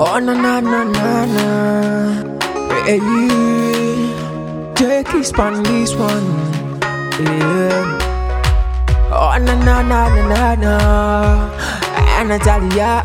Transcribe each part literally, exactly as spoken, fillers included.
Oh na na na na na. Hey, take this on this one. Yeah. Oh na na na na na na. Natalia,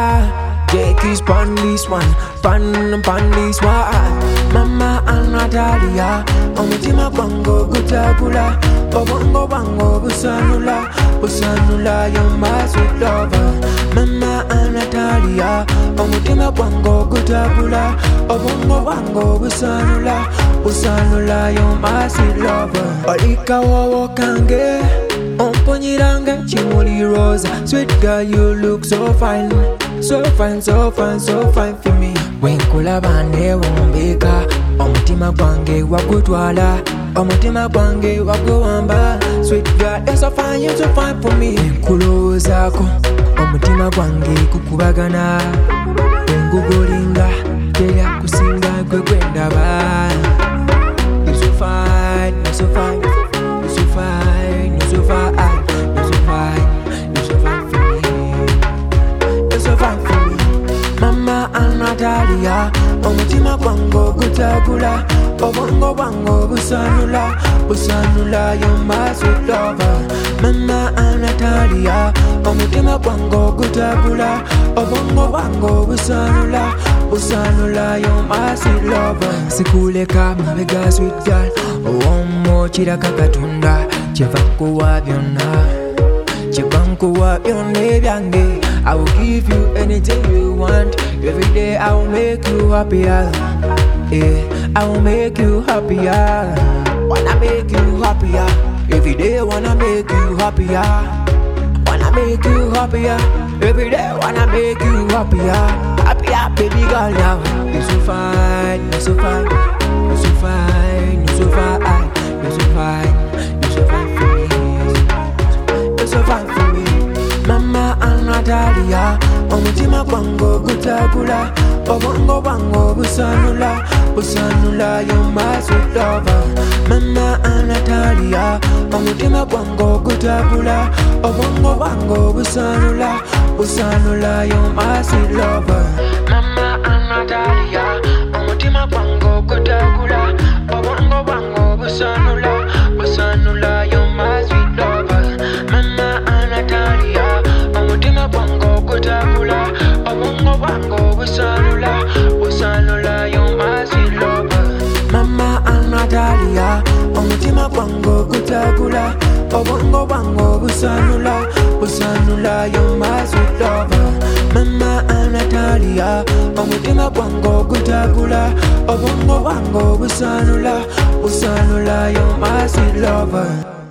take this on this one. Pan pan this one. Mama and Natalia, omutima gwango gutagula. Obongo bango busanula, busanula, you're my sweet lover. Mama and Natalia, omutima gwango gutagula. Obongo bango busanula, busanula, you're my sweet lover. Olika wawo kange, omponyiranga chimuli rosa. Sweet girl, you look so fine, so fine, so fine, so fine for me. Wenkulabane wombeka, omutima gwange wagutwala. Omutima gwange waguwamba. Sweet girl, you're so fine, you're so fine for me. Nkulozako, omutima gwange kukubagana. Wengugolinga, teya kusinga gwe gwendaba. You're so fine, you're so fine, you're so fine, you're so fine, you're so fine, you're so fine for me. You're so fine for me. Mama and Natalia, omutima gwango gutagula. Obongo bango busanula, busanula, you're my sweet lover. Mama and Natalia, omutima gwango gutagula. Obongo bango busanula, busanula, you're my sweet lover. Sikuleka mabega sweet girl, owomo chiraka katunda. Chivankuwa byonna, chivankuwa byonna byange. I will give you anything you want. Every day I will make you happier. Yeah, I will make you happier. Wanna make you happier. Every day wanna make you happier. Wanna make you happier. Every day wanna make you happier. Happier, baby girl now. You're so fine, you're so fine, you're so fine, you're so fine, you're so fine, you're so fine for me. You're so fine for me. Mama and Natalia, omutima gwango gutagula. Obongo bango busanula, busanula, you're my sweet lover. Mama and Natalia, omutima gwango gutagula. Obongo bango busanula, busanula, you're my sweet lover. Mama and Natalia, omutima gwango gutagula. Obongo bango busanula, busanula, you're my sweet lover. Mama and Natalia, omutima gwango gutagula. Obongo bango busanula, busanula, you're my sweet lover. Mama and Natalia, omutima gwango gutagula. Obongo bango busanula, busanula, you're my sweet lover. Mama and Natalia, omutima gwango gutagula. Obongo bango busanula, busanula, you're my sweet lover.